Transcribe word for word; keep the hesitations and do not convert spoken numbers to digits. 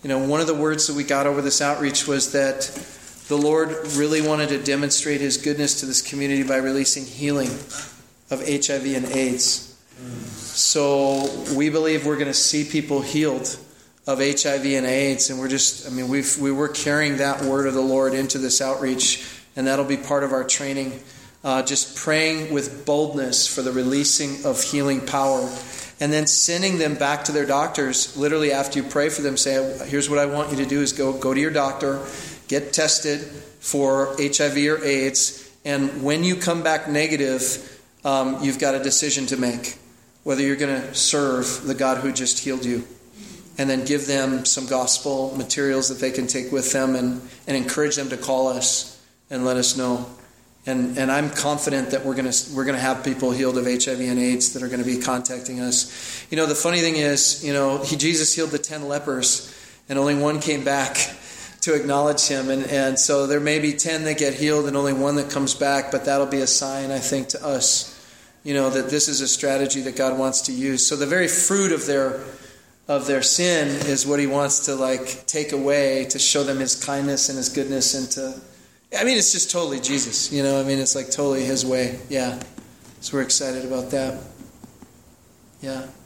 You know, one of the words that we got over this outreach was that the Lord really wanted to demonstrate His goodness to this community by releasing healing of H I V and AIDS. So we believe we're going to see people healed of H I V and AIDS, and we're just, I mean, we've, we were carrying that word of the Lord into this outreach, and that'll be part of our training. Uh, just praying with boldness for the releasing of healing power, and then sending them back to their doctors. Literally, after you pray for them, say, here's what I want you to do is go, go to your doctor, get tested for H I V or AIDS, and when you come back negative, um, you've got a decision to make, whether you're going to serve the God who just healed you. And then give them some gospel materials that they can take with them, and, and encourage them to call us and let us know. And and I'm confident that we're gonna we're gonna have people healed of H I V and AIDS that are going to be contacting us. You know, the funny thing is, you know, he, Jesus healed the ten lepers, and only one came back to acknowledge Him. And, and so there may be ten that get healed and only one that comes back, but that'll be a sign, I think, to us, you know, that this is a strategy that God wants to use. So the very fruit of their of their sin is what He wants to like take away, to show them His kindness and His goodness, and to, I mean, it's just totally Jesus, you know, I mean, it's like totally His way. Yeah. So we're excited about that. Yeah.